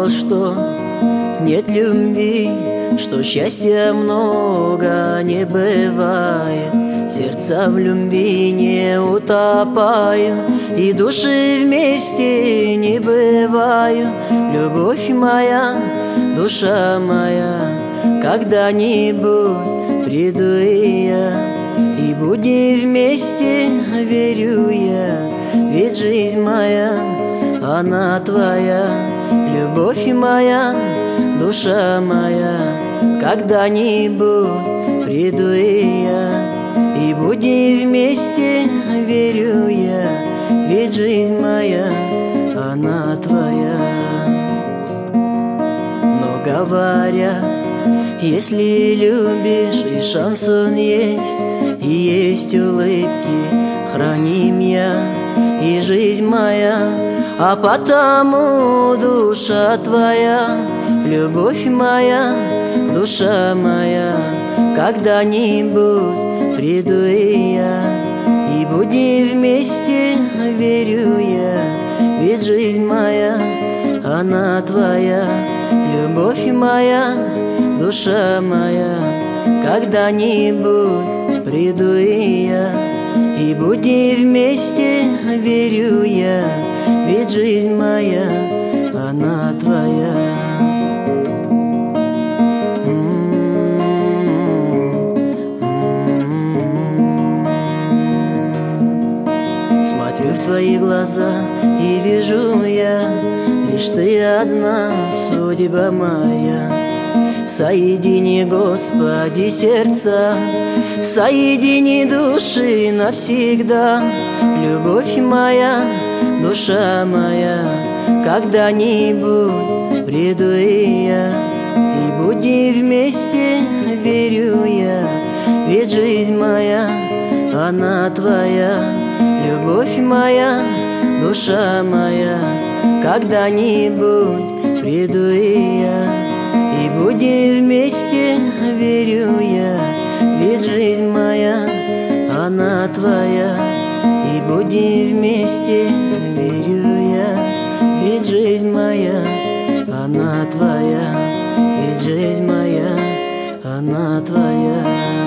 думал, что нет любви, что счастья много не бывает. Сердца в любви не утопают, и души вместе не бывают. Любовь моя, душа моя, когда-нибудь приду и я, и будем вместе, верю я. Ведь жизнь моя, она твоя. Любовь моя, душа моя, когда-нибудь приду и я, и будем вместе, верю я. Ведь жизнь моя, она твоя. Но говорят, если любишь, и шансон есть, и есть улыбки, храним я и жизнь моя. А потому душа твоя, любовь моя, душа моя, когда-нибудь приду и я, и будем вместе, верю я. Ведь жизнь моя, она твоя. Любовь моя, душа моя, когда-нибудь приду и я, и будем вместе, верю я. Ведь жизнь моя, она твоя. Смотрю в твои глаза и вижу я, лишь ты одна, судьба моя. Соедини, Господи, сердца, соедини души навсегда. Любовь моя, душа моя, когда-нибудь приду и я, и будем вместе, верю я. Ведь жизнь моя, она твоя. Любовь моя, душа моя, когда-нибудь приду и я, и будем вместе, верю я. Ведь жизнь моя, она твоя, и будем вместе, верю я. Ведь жизнь моя, она твоя. Ведь жизнь моя, она твоя.